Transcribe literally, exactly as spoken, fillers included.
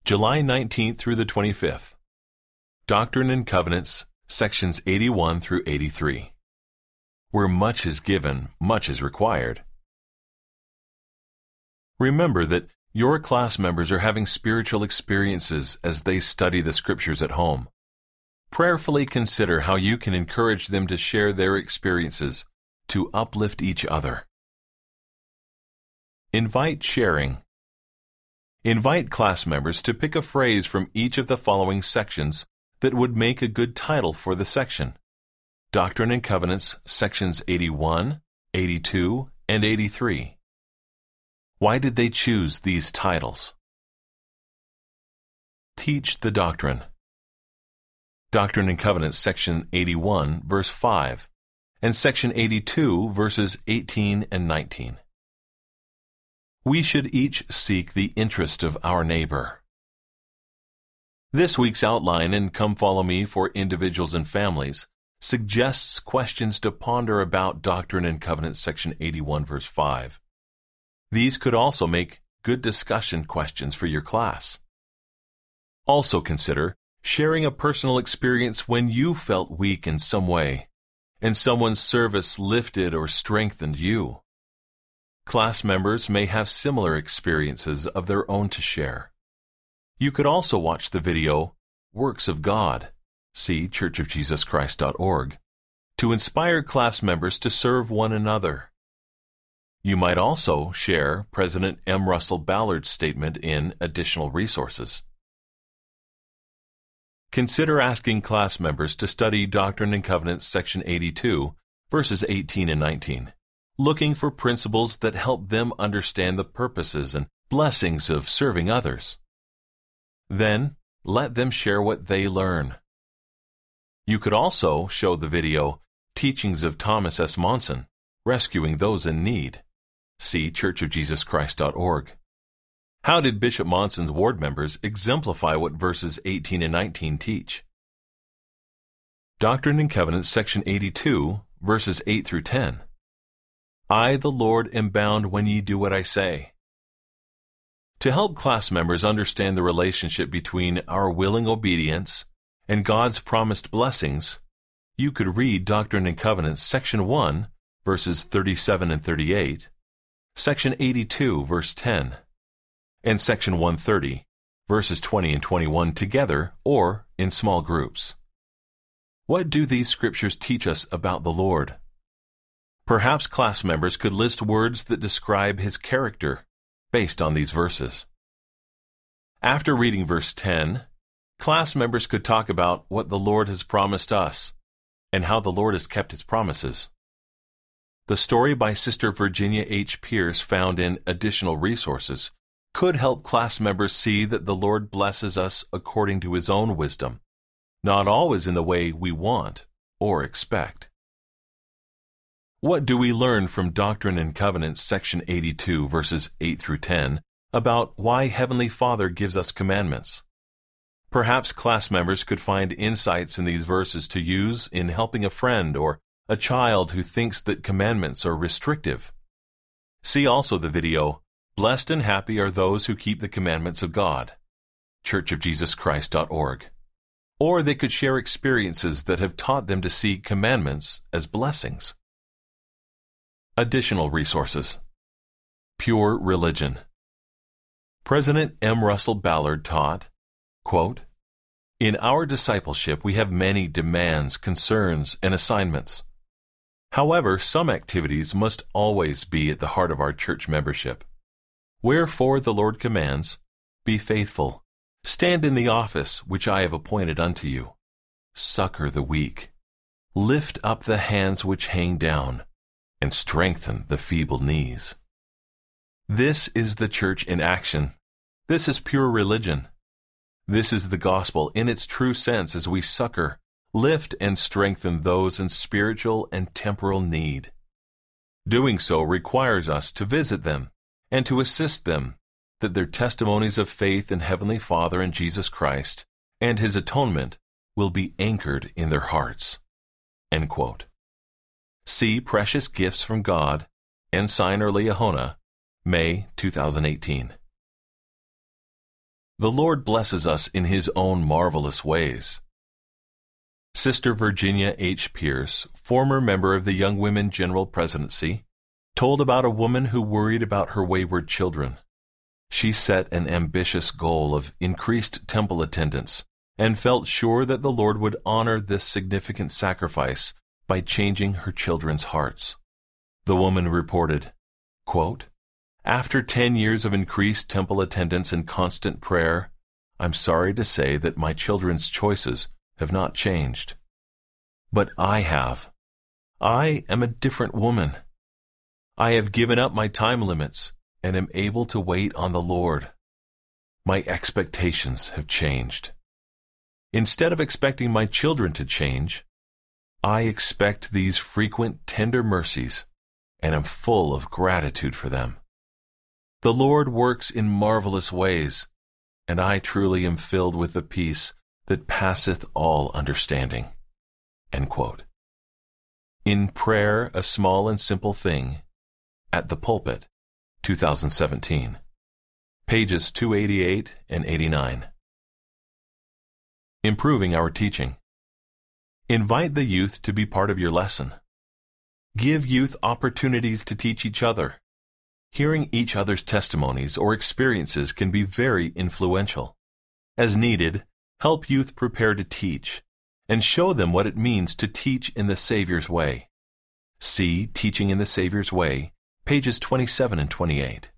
July nineteenth through the twenty-fifth. Doctrine and Covenants, sections eighty-one through eighty-three. Where much is given, much is required. Remember that your class members are having spiritual experiences as they study the Scriptures at home. Prayerfully consider how you can encourage them to share their experiences to uplift each other. Invite sharing. Invite class members to pick a phrase from each of the following sections that would make a good title for the section. Doctrine and Covenants, sections eighty-one, eighty-two, and eighty-three. Why did they choose these titles? Teach the doctrine. Doctrine and Covenants, section eighty-one, verse five, and section eighty-two, verses eighteen and nineteen. We should each seek the interest of our neighbor. This week's outline in Come Follow Me for individuals and families suggests questions to ponder about Doctrine and Covenants, section eighty-one, verse five. These could also make good discussion questions for your class. Also consider sharing a personal experience when you felt weak in some way, and someone's service lifted or strengthened you. Class members may have similar experiences of their own to share. You could also watch the video, Works of God, see church of jesus christ dot org, to inspire class members to serve one another. You might also share President M. Russell Ballard's statement in Additional Resources. Consider asking class members to study Doctrine and Covenants, section eighty-two, verses eighteen and nineteen. Looking for principles that help them understand the purposes and blessings of serving others. Then, let them share what they learn. You could also show the video, Teachings of Thomas S. Monson, Rescuing Those in Need. See church of jesus christ dot org. How did Bishop Monson's ward members exemplify what verses eighteen and nineteen teach? Doctrine and Covenants, section eighty-two, verses eight through ten. I, the Lord, am bound when ye do what I say. To help class members understand the relationship between our willing obedience and God's promised blessings, you could read Doctrine and Covenants, section one, verses thirty-seven and thirty-eight, section eighty-two, verse ten, and section one thirty, verses twenty and twenty-one together or in small groups. What do these scriptures teach us about the Lord? Perhaps class members could list words that describe His character based on these verses. After reading verse ten, class members could talk about what the Lord has promised us and how the Lord has kept His promises. The story by Sister Virginia H. Pierce found in Additional Resources could help class members see that the Lord blesses us according to His own wisdom, not always in the way we want or expect. What do we learn from Doctrine and Covenants, section eighty-two, verses eight through ten, about why Heavenly Father gives us commandments? Perhaps class members could find insights in these verses to use in helping a friend or a child who thinks that commandments are restrictive. See also the video, Blessed and Happy Are Those Who Keep the Commandments of God, church of jesus christ dot org. Or they could share experiences that have taught them to see commandments as blessings. Additional resources. Pure Religion. President M. Russell Ballard taught, quote, In our discipleship we have many demands, concerns, and assignments. However, some activities must always be at the heart of our church membership. Wherefore the Lord commands, Be faithful, stand in the office which I have appointed unto you. Succor the weak, lift up the hands which hang down, and strengthen the feeble knees. This is the church in action. This is pure religion. This is the gospel in its true sense as we succor, lift, and strengthen those in spiritual and temporal need. Doing so requires us to visit them and to assist them, that their testimonies of faith in Heavenly Father and Jesus Christ and His atonement will be anchored in their hearts. End quote. See Precious Gifts from God, Ensign or Liahona, May two thousand eighteen. The Lord blesses us in His own marvelous ways. Sister Virginia H. Pierce, former member of the Young Women General Presidency, told about a woman who worried about her wayward children. She set an ambitious goal of increased temple attendance and felt sure that the Lord would honor this significant sacrifice by changing her children's hearts. The woman reported, quote, "After ten years of increased temple attendance and constant prayer, I'm sorry to say that my children's choices have not changed. But I have. I am a different woman. I have given up my time limits and am able to wait on the Lord. My expectations have changed. Instead of expecting my children to change, I expect these frequent tender mercies and am full of gratitude for them. The Lord works in marvelous ways, and I truly am filled with the peace that passeth all understanding." End quote. In Prayer, a Small and Simple Thing, at the Pulpit, two thousand seventeen, pages two eighty-eight and eighty-nine. Improving our teaching. Invite the youth to be part of your lesson. Give youth opportunities to teach each other. Hearing each other's testimonies or experiences can be very influential. As needed, help youth prepare to teach, and show them what it means to teach in the Savior's way. See Teaching in the Savior's Way, pages twenty-seven and twenty-eight.